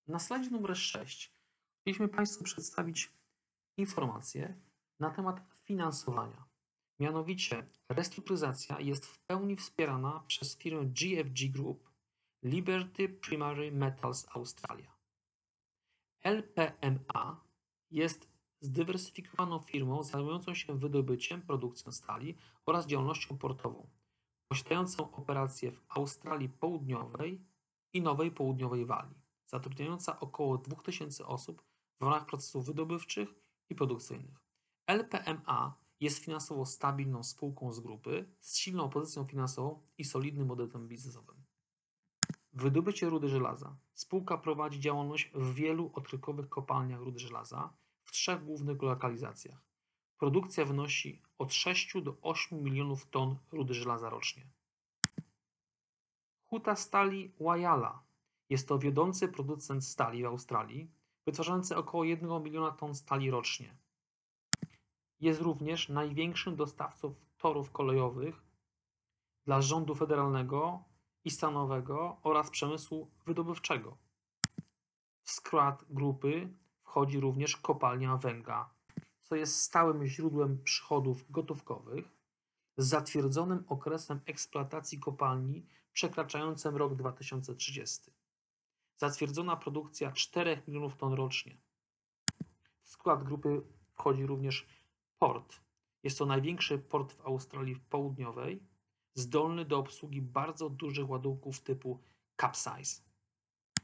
Na slajdzie numer 6 chcieliśmy Państwu przedstawić informacje na temat finansowania. Mianowicie restrukturyzacja jest w pełni wspierana przez firmę GFG Group, Liberty Primary Metals Australia. LPMA jest zdywersyfikowaną firmą zajmującą się wydobyciem, produkcją stali oraz działalnością portową, posiadającą operacje w Australii Południowej i Nowej Południowej Walii, zatrudniająca około 2000 osób w ramach procesów wydobywczych i produkcyjnych. LPMA jest finansowo stabilną spółką z grupy, z silną pozycją finansową i solidnym modelem biznesowym. Wydobycie rudy żelaza. Spółka prowadzi działalność w wielu odkrywkowych kopalniach rudy żelaza w 3 głównych lokalizacjach. Produkcja wynosi od 6 do 8 milionów ton rudy żelaza rocznie. Huta Stali Whyalla jest to wiodący producent stali w Australii, wytwarzający około 1 miliona ton stali rocznie. Jest również największym dostawcą torów kolejowych dla rządu federalnego i stanowego oraz przemysłu wydobywczego. W skład grupy wchodzi również kopalnia węgla, co jest stałym źródłem przychodów gotówkowych z zatwierdzonym okresem eksploatacji kopalni przekraczającym rok 2030. Zatwierdzona produkcja 4 milionów ton rocznie. W skład grupy wchodzi również port. Jest to największy port w Australii Południowej, zdolny do obsługi bardzo dużych ładunków typu capsize.